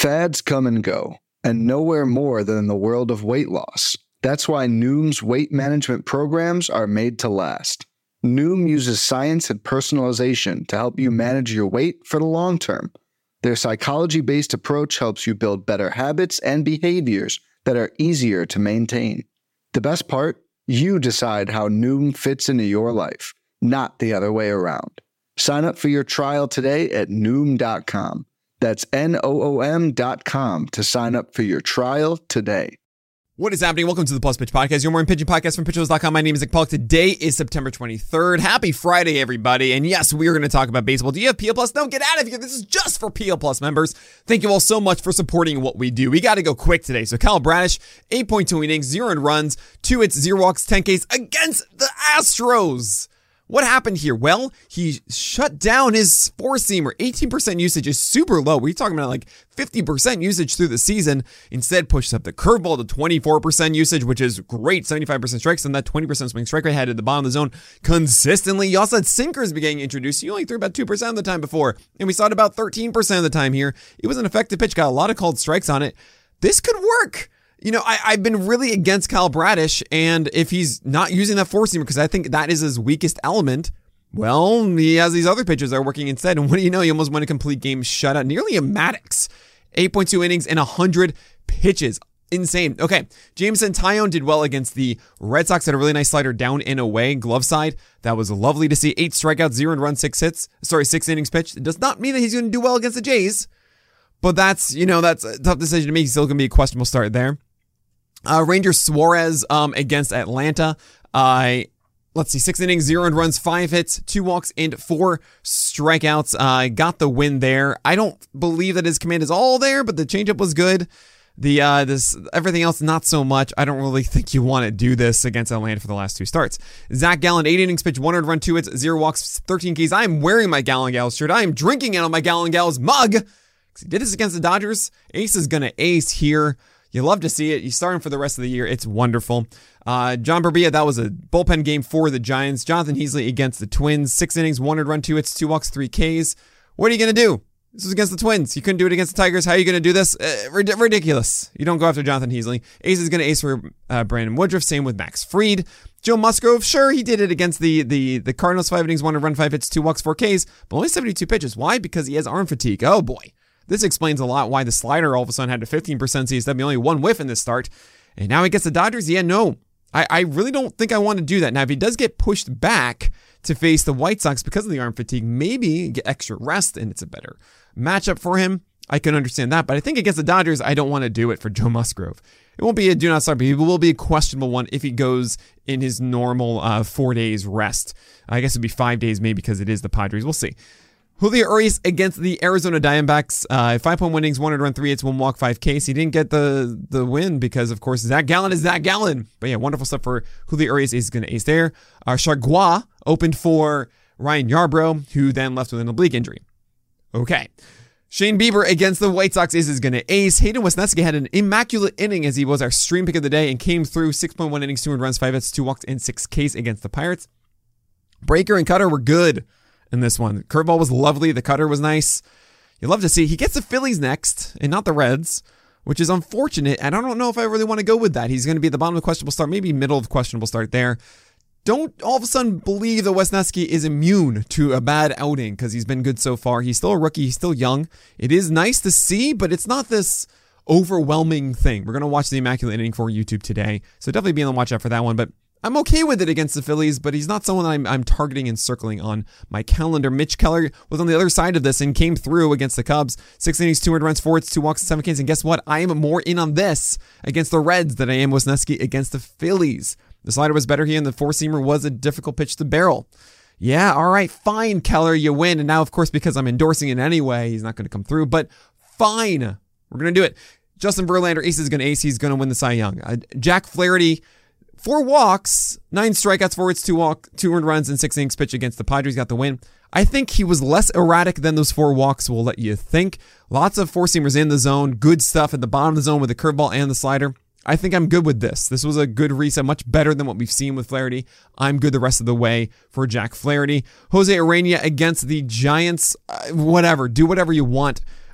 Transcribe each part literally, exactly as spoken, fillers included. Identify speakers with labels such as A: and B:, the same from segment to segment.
A: Fads come and go, and nowhere more than in the world of weight loss. That's why Noom's weight management programs are made to last. Noom uses science and personalization to help you manage your weight for the long term. Their psychology-based approach helps you build better habits and behaviors that are easier to maintain. The best part? You decide how Noom fits into your life, not the other way around. Sign up for your trial today at Noom dot com. That's N O O M dot com to sign up for your trial today.
B: What is happening? Welcome to the Plus Pitch Podcast, your morning pitching podcast from pitch wheels dot com. My name is Nick Polk. Today is September twenty-third. Happy Friday, everybody. And yes, we are going to talk about baseball. Do you have P L Plus? No, get out of here. This is just for P L Plus members. Thank you all so much for supporting what we do. We got to go quick today. So Kyle Bradish, eight point two innings, zero runs, two hits, zero walks, ten Ks against the Astros. What happened here? Well, he shut down his four-seamer. eighteen percent usage is super low. We're talking about like fifty percent usage through the season. Instead, pushed up the curveball to twenty-four percent usage, which is great. seventy-five percent strikes, and that twenty percent swing strike rate had at the bottom of the zone consistently. You also had sinkers beginning introduced. You only threw about two percent of the time before, and we saw it about thirteen percent of the time here. It was an effective pitch. Got a lot of called strikes on it. This could work. You know, I, I've been really against Kyle Bradish, and if he's not using that four-seamer, because I think that is his weakest element, well, he has these other pitchers that are working instead, and what do you know? He almost won a complete game shutout, nearly a Maddox. eight point two innings and one hundred pitches. Insane. Okay, Jameson Taillon did well against the Red Sox. Had a really nice slider down and away, glove side. That was lovely to see. Eight strikeouts, zero runs, six hits. Sorry, six innings pitched. It does not mean that he's going to do well against the Jays, but that's, you know, that's a tough decision to make. He's still going to be a questionable start there. Uh, Ranger Suarez um, against Atlanta. Uh, let's see, six innings, zero runs, five hits, two walks, and four strikeouts. Uh, got the win there. I don't believe that his command is all there, but the changeup was good. The uh, this everything else, not so much. I don't really think you want to do this against Atlanta for the last two starts. Zach Gallen, eight innings pitched, one run, two hits, zero walks, thirteen Ks. I am wearing my Gallen Gals shirt. I am drinking out of my Gallen Gals mug. He did this against the Dodgers. Ace is going to ace here. You love to see it. You start him for the rest of the year. It's wonderful. Uh, John Burbia, that was a bullpen game for the Giants. Jonathan Heasley against the Twins. Six innings, one run, two hits, two walks, three Ks. What are you going to do? This was against the Twins. You couldn't do it against the Tigers. How are you going to do this? Uh, rid- ridiculous. You don't go after Jonathan Heasley. Ace is going to ace for uh, Brandon Woodruff. Same with Max Fried. Joe Musgrove, sure, he did it against the the the Cardinals. Five innings, one run, five hits, two walks, four Ks, but only seventy-two pitches. Why? Because he has arm fatigue. Oh, boy. This explains a lot why the slider all of a sudden had a fifteen percent C S W, only one whiff in this start. And now he gets the Dodgers? Yeah, no. I, I really don't think I want to do that. Now, if he does get pushed back to face the White Sox because of the arm fatigue, maybe get extra rest and it's a better matchup for him. I can understand that. But I think against the Dodgers, I don't want to do it for Joe Musgrove. It won't be a do not start, but it will be a questionable one if he goes in his normal uh, four days rest. I guess it'd be five days maybe because it is the Padres. We'll see. Julio Urias against the Arizona Diamondbacks. Uh, five point one innings, one run, three hits, one walk, five Ks. He didn't get the the win because, of course, Zach Gallen is Zach Gallen. But yeah, wonderful stuff for Julio Urias. He's going to ace there. Uh, Chargois opened for Ryan Yarbrough, who then left with an oblique injury. Okay. Shane Bieber against the White Sox is, is going to ace. Hayden Wesneski had an immaculate inning as he was our stream pick of the day and came through six point one innings, two runs, five hits, two walks, and six Ks against the Pirates. Breaker and Cutter were good in this one. Curveball was lovely. The cutter was nice. You love to see. He gets the Phillies next and not the Reds, which is unfortunate. And I don't know if I really want to go with that. He's going to be at the bottom of the questionable start, maybe middle of questionable start there. Don't all of a sudden believe that Wesneski is immune to a bad outing because he's been good so far. He's still a rookie. He's still young. It is nice to see, but it's not this overwhelming thing. We're going to watch the immaculate inning for YouTube today. So definitely be on the watch out for that one. But I'm okay with it against the Phillies, but he's not someone I'm, I'm targeting and circling on my calendar. Mitch Keller was on the other side of this and came through against the Cubs. Six innings, two runs, four hits, two walks, and seven Ks. And guess what? I am more in on this against the Reds than I am Wesneski against the Phillies. The slider was better here, and the four-seamer was a difficult pitch to barrel. Yeah, all right, fine, Keller, you win. And now, of course, because I'm endorsing it anyway, he's not going to come through. But fine, we're going to do it. Justin Verlander, ace is going to ace. He's going to win the Cy Young. Uh, Jack Flaherty, four walks, nine strikeouts, four hits, two walk, two earned runs, and six innings pitch against the Padres. Got the win. I think he was less erratic than those four walks will let you think. Lots of four-seamers in the zone. Good stuff at the bottom of the zone with the curveball and the slider. I think I'm good with this. This was a good reset, much better than what we've seen with Flaherty. I'm good the rest of the way for Jack Flaherty. Jose Urena against the Giants. Uh, whatever. Do whatever you want.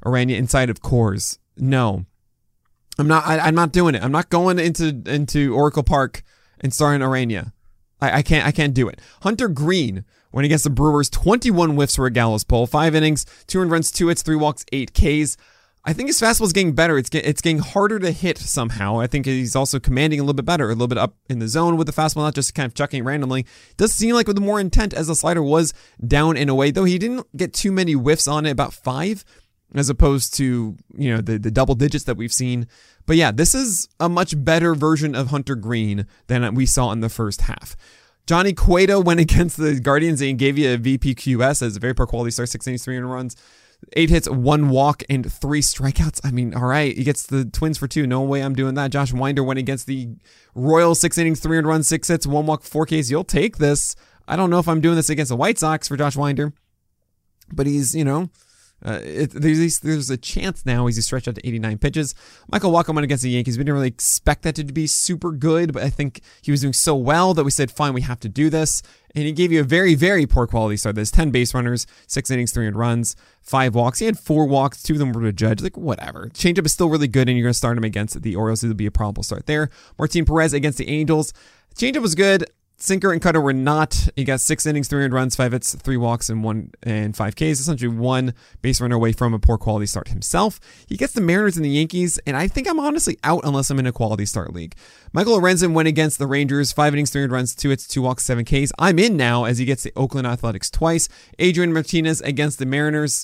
B: Urania inside of Coors. No, I'm not. I, I'm not doing it. I'm not going into into Oracle Park and starting Urania. I, I can't. I can't do it. Hunter Green went against the Brewers. twenty-one whiffs for a gallows pole. Five innings, two earned runs, two hits, three walks, eight Ks. I think his fastball is getting better. It's get, it's getting harder to hit somehow. I think he's also commanding a little bit better, a little bit up in the zone with the fastball, not just kind of chucking randomly. It does seem like with more intent as the slider was down and away, though he didn't get too many whiffs on it, about five, as opposed to, you know, the, the double digits that we've seen. But yeah, this is a much better version of Hunter Green than we saw in the first half. Johnny Cueto went against the Guardians and gave you a V P Q S as a very poor quality start, six innings, three runs. Eight hits, one walk, and three strikeouts. I mean, all right, he gets the Twins for two. No way I'm doing that. Josh Winder went against the Royals, six innings, three runs, six hits, one walk, four Ks. You'll take this. I don't know if I'm doing this against the White Sox for Josh Winder, but he's, you know, uh, it, there's there's a chance now he's stretched out to eighty-nine pitches. Michael Wacha went against the Yankees. We didn't really expect that to be super good, but I think he was doing so well that we said, fine, we have to do this. And he gave you a very, very poor quality start. There's ten base runners, six innings, three runs, five walks. He had four walks, two of them were to Judge. Like, whatever. Changeup is still really good, and you're going to start him against the Orioles. It'll be a probable start there. Martin Perez against the Angels. Changeup was good. Sinker and cutter were not. He got six innings, three runs, five hits, three walks, and one and five Ks. Essentially one base runner away from a poor quality start himself. He gets the Mariners and the Yankees, and I think I'm honestly out unless I'm in a quality start league. Michael Lorenzen went against the Rangers, five innings, three runs, two hits, two walks, seven Ks. I'm in now as he gets the Oakland Athletics twice. Adrian Martinez against the Mariners.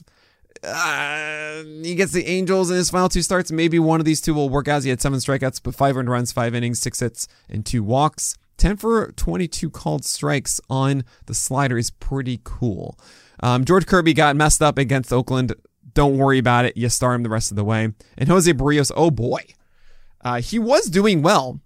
B: Uh, he gets the Angels in his final two starts. Maybe one of these two will work out. He had seven strikeouts, but five earned runs, five innings, six hits, and two walks. ten for twenty-two called strikes on the slider is pretty cool. Um, George Kirby got messed up against Oakland. Don't worry about it. You start him the rest of the way. And Jose Barrios, oh boy. Uh, he was doing well.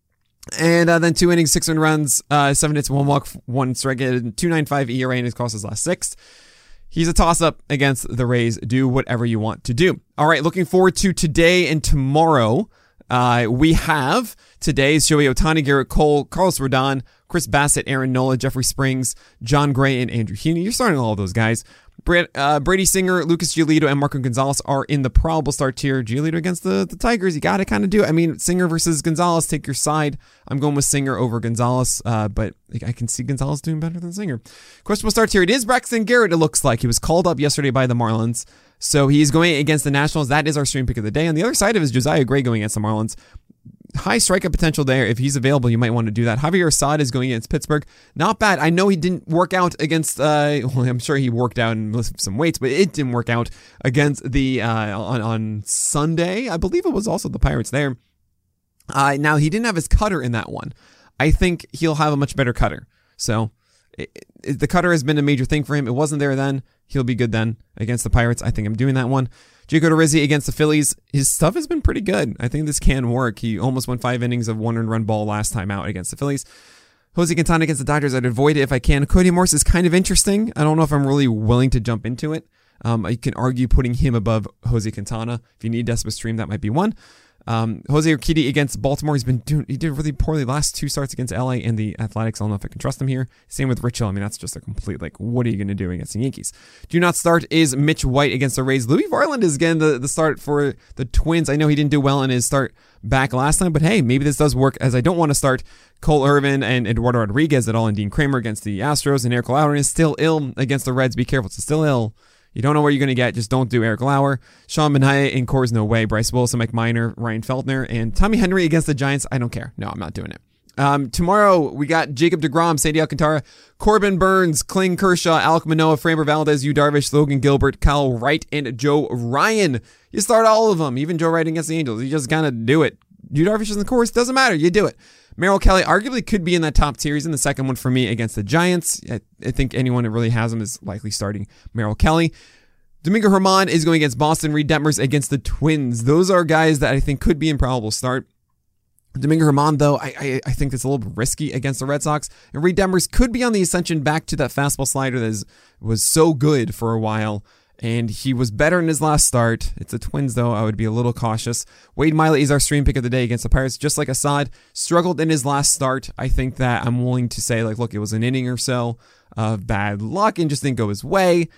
B: And uh, then two innings, six earned runs, uh, seven hits, one walk, one strike, two point nine five E R A in his cost his last six. He's a toss-up against the Rays. Do whatever you want to do. All right, looking forward to today and tomorrow. Uh, we have today's Shohei Ohtani, Garrett Cole, Carlos Rodon, Chris Bassett, Aaron Nola, Jeffrey Springs, John Gray, and Andrew Heaney. You're starting all of those guys. Brad, uh, Brady Singer, Lucas Giolito, and Marco Gonzalez are in the probable start tier. Giolito against the, the Tigers, you got to kind of do it. I mean, Singer versus Gonzalez, take your side. I'm going with Singer over Gonzalez, uh, but I can see Gonzalez doing better than Singer. Questionable start tier. It is Braxton Garrett, it looks like. He was called up yesterday by the Marlins. So he's going against the Nationals. That is our stream pick of the day. On the other side of it is Josiah Gray going against the Marlins. High strikeout potential there. If he's available, you might want to do that. Javier Assad is going against Pittsburgh. Not bad. I know he didn't work out against, uh, well, I'm sure he worked out and lifted some weights, but it didn't work out against the, uh, on, on Sunday. I believe it was also the Pirates there. Uh, now, he didn't have his cutter in that one. I think he'll have a much better cutter. So, it, it, the cutter has been a major thing for him. It wasn't there then. He'll be good then against the Pirates. I think I'm doing that one. Jacob Rizzi against the Phillies. His stuff has been pretty good. I think this can work. He almost won five innings of one earned run ball last time out against the Phillies. Jose Quintana against the Dodgers. I'd avoid it if I can. Cody Morse is kind of interesting. I don't know if I'm really willing to jump into it. Um, you can argue putting him above Jose Quintana. If you need desperate stream, that might be one. Um, Jose Urquidy against Baltimore. He's been doing, he did really poorly last two starts against L A and the Athletics. I don't know if I can trust him here. Same with Rich Hill. I mean, that's just a complete, like, what are you going to do against the Yankees? Do not start is Mitch White against the Rays. Louis Varland is getting the, the start for the Twins. I know he didn't do well in his start back last time, but hey, maybe this does work, as I don't want to start Cole Irvin and Eduardo Rodriguez at all, and Dean Kramer against the Astros, and Eric Lauer is still ill against the Reds. Be careful. It's still ill. You don't know where you're going to get. Just don't do Eric Lauer. Sean Manaea in Coors, no way. Bryce Wilson, Mike Minor, Ryan Feltner, and Tommy Henry against the Giants. I don't care. No, I'm not doing it. Um, tomorrow, we got Jacob deGrom, Sandy Alcantara, Corbin Burns, Kling Kershaw, Alek Manoah, Framber Valdez, Yu Darvish, Logan Gilbert, Kyle Wright, and Joe Ryan. You start all of them, even Joe Wright against the Angels. You just kind of do it. Yu Darvish in the Coors, doesn't matter. You do it. Merrill Kelly arguably could be in that top tier. He's in the second one for me against the Giants. I, I think anyone that really has him is likely starting Merrill Kelly. Domingo Germán is going against Boston. Reed Detmers against the Twins. Those are guys that I think could be in probable start. Domingo Germán, though, I, I I think it's a little bit risky against the Red Sox. And Reed Detmers could be on the ascension back to that fastball slider that is, was so good for a while. And he was better in his last start. It's the Twins, though. I would be a little cautious. Wade Miley is our stream pick of the day against the Pirates. Just like Assad, struggled in his last start. I think that I'm willing to say, like, look, it was an inning or so of bad luck and just didn't go his way.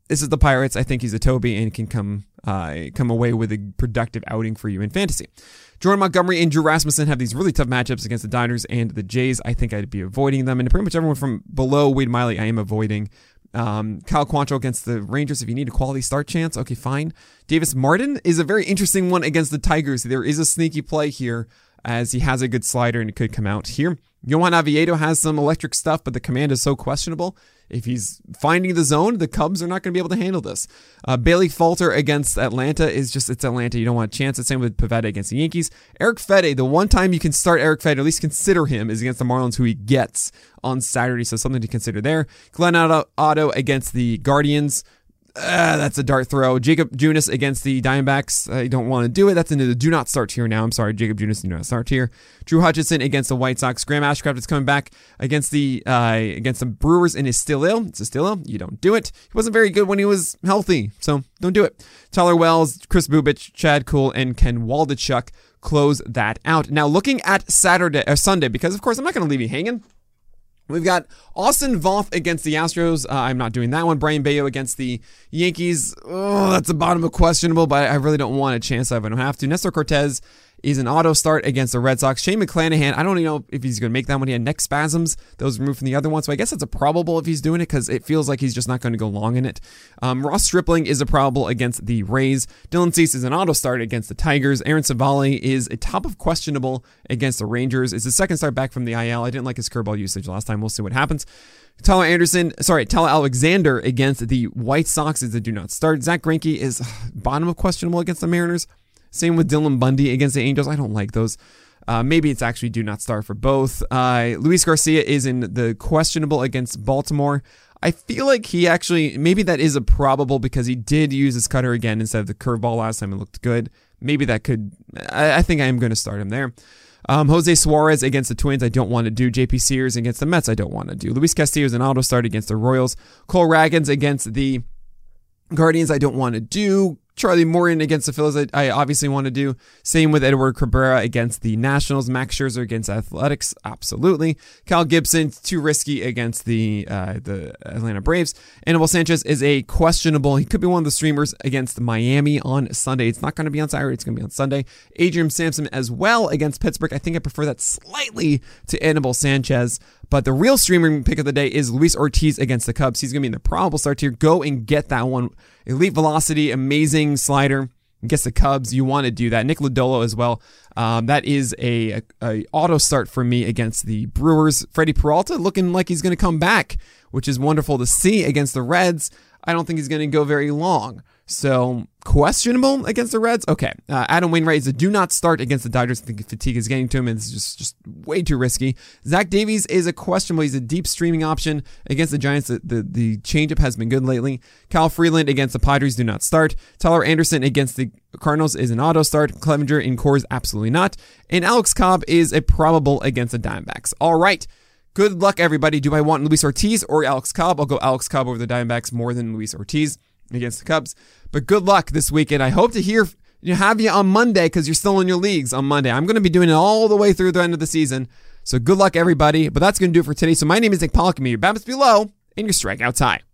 B: this is the Pirates. I think he's a Toby and can come uh, come away with a productive outing for you in fantasy. Jordan Montgomery and Drew Rasmussen have these really tough matchups against the Diners and the Jays. I think I'd be avoiding them. And pretty much everyone from below Wade Miley, I am avoiding. Um, Kyle Quantrill against the Rangers. If you need a quality start chance, okay, fine. Davis Martin is a very interesting one against the Tigers. There is a sneaky play here as he has a good slider and it could come out here. Johan Oviedo has some electric stuff, but the command is so questionable. If he's finding the zone, the Cubs are not going to be able to handle this. Uh, Bailey Falter against Atlanta is just, it's Atlanta. You don't want a chance. The same with Pivetta against the Yankees. Eric Fede, the one time you can start Eric Fede, or at least consider him, is against the Marlins, who he gets on Saturday. So something to consider there. Glenn Otto, Otto against the Guardians. Uh, that's a dart throw. Jacob Junis against the Diamondbacks. I don't want to do it. That's into the do not start here now. I'm sorry, Jacob Junis, do not start here. Drew Hutchison against the White Sox. Graham Ashcraft is coming back against the uh, against the Brewers and is still ill. It's still ill. You don't do it. He wasn't very good when he was healthy, so don't do it. Tyler Wells, Chris Bubich, Chad Kuhl, and Ken Waldichuk close that out. Now looking at Saturday or Sunday, because of course I'm not going to leave you hanging. We've got Austin Voth against the Astros. Uh, I'm not doing that one. Brian Bayo against the Yankees. Oh, that's the bottom of questionable, but I really don't want a chance of it. I don't have to. Nestor Cortez is an auto start against the Red Sox. Shane McClanahan, I don't even know if he's going to make that one. He had neck spasms. Those removed from the other one. So I guess it's a probable if he's doing it because it feels like he's just not going to go long in it. Um, Ross Stripling is a probable against the Rays. Dylan Cease is an auto start against the Tigers. Aaron Savali is a top of questionable against the Rangers. It's his second start back from the I L. I didn't like his curveball usage last time. We'll see what happens. Tyler Anderson, sorry, Tyler Alexander against the White Sox is a do not start. Zach Greinke is bottom of questionable against the Mariners. Same with Dylan Bundy against the Angels. I don't like those. Uh, maybe it's actually do not start for both. Uh, Luis Garcia is in the questionable against Baltimore. I feel like he actually, maybe that is a probable because he did use his cutter again instead of the curveball last time. It looked good. Maybe that could, I, I think I am going to start him there. Um, Jose Suarez against the Twins, I don't want to do. J P Sears against the Mets, I don't want to do. Luis Castillo is an auto start against the Royals. Cole Ragans against the Guardians, I don't want to do. Charlie Morton against the Phillies, I, I obviously want to do. Same with Edward Cabrera against the Nationals. Max Scherzer against Athletics, absolutely. Cal Gibson, too risky against the uh, the Atlanta Braves. Anibal Sanchez is a questionable. He could be one of the streamers against Miami on Sunday. It's not going to be on Saturday. It's going to be on Sunday. Adrian Sampson as well against Pittsburgh. I think I prefer that slightly to Anibal Sanchez. But the real streaming pick of the day is Luis Ortiz against the Cubs. He's going to be in the probable start tier. Go and get that one. Elite velocity, amazing slider. Against the Cubs, you want to do that. Nick Lodolo as well. Um, that is a, a, a auto start for me against the Brewers. Freddie Peralta looking like he's going to come back, which is wonderful to see against the Reds. I don't think he's going to go very long. So, questionable against the Reds? Okay. Uh, Adam Wainwright is a do not start against the Dodgers. I think fatigue is getting to him, and it's just, just way too risky. Zach Davies is a questionable. He's a deep streaming option against the Giants. The, the, the changeup has been good lately. Kyle Freeland against the Padres, do not start. Tyler Anderson against the Cardinals is an auto start. Clevenger in Coors, absolutely not. And Alex Cobb is a probable against the Diamondbacks. All right. Good luck, everybody. Do I want Luis Ortiz or Alex Cobb? I'll go Alex Cobb over the Diamondbacks more than Luis Ortiz against the Cubs. But good luck this weekend. I hope to hear you have you on Monday because you're still in your leagues on Monday. I'm going to be doing it all the way through the end of the season. So good luck, everybody. But that's going to do it for today. So my name is Nick Pollock. Your BABIPs below and your strikeouts high.